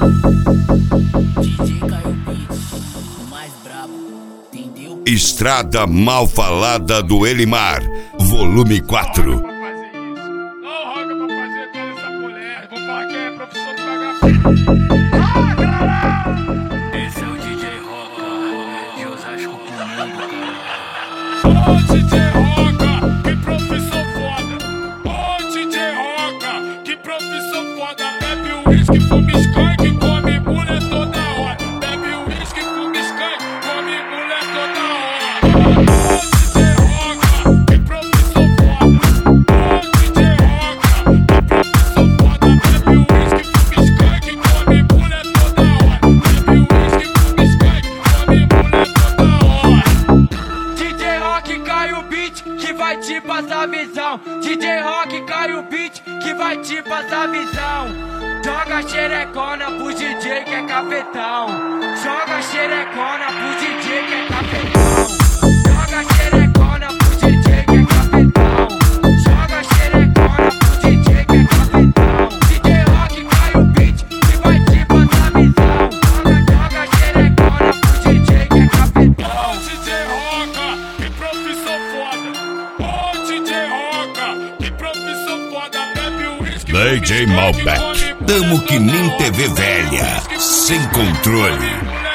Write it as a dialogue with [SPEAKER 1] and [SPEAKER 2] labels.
[SPEAKER 1] DJ Caio Beats, o mais brabo, entendeu?
[SPEAKER 2] Estrada Mal Falada do Elimar, volume 4.
[SPEAKER 3] Não roga pra fazer toda essa mulher. Vou falar que é professor do bagaço.
[SPEAKER 1] Esse é o DJ Roca, de Osasco pro mundo, cara.
[SPEAKER 3] Ô DJ Roca, que profissão foda. Ô DJ Roca, que profissão foda. Bebe o uísque, fuma skunk, come mulher toda hora. Bebe o uísque, fuma skunk, come mulher toda hora. Ô DJ Roca, que profissão foda. Ô DJ Roca, que profissão foda. Bebe o uísque, fuma skunk, come mulher toda hora. Bebe o uísque, fuma skunk, come mulher toda hora.
[SPEAKER 4] DJ Rock cai o beat que vai te passar visão. DJ Rock cai o beat que vai te passar visão. Joga xerecona pro DJ que é cafetão. Joga xerecona pro DJ que é cafetão. Joga xerecona pro DJ que é cafetão. Joga xerecona pro DJ que é cafetão. DJ Rock cai o beat que vai te passar visão. Joga xerecona pro DJ que é cafetão.
[SPEAKER 3] Ô DJ Roca, que profissão foda. Ô DJ Roca, que profissão foda. Bebe o uísque,
[SPEAKER 2] DJ
[SPEAKER 3] fuma skunk,
[SPEAKER 2] Malbec,
[SPEAKER 3] come
[SPEAKER 2] tamo
[SPEAKER 3] mulher
[SPEAKER 2] que
[SPEAKER 3] toda
[SPEAKER 2] nem
[SPEAKER 3] hora.
[SPEAKER 2] TV
[SPEAKER 3] Bebe o
[SPEAKER 2] velha,
[SPEAKER 3] uísque, fuma
[SPEAKER 2] sem
[SPEAKER 3] skunk,
[SPEAKER 2] controle.
[SPEAKER 3] come mulher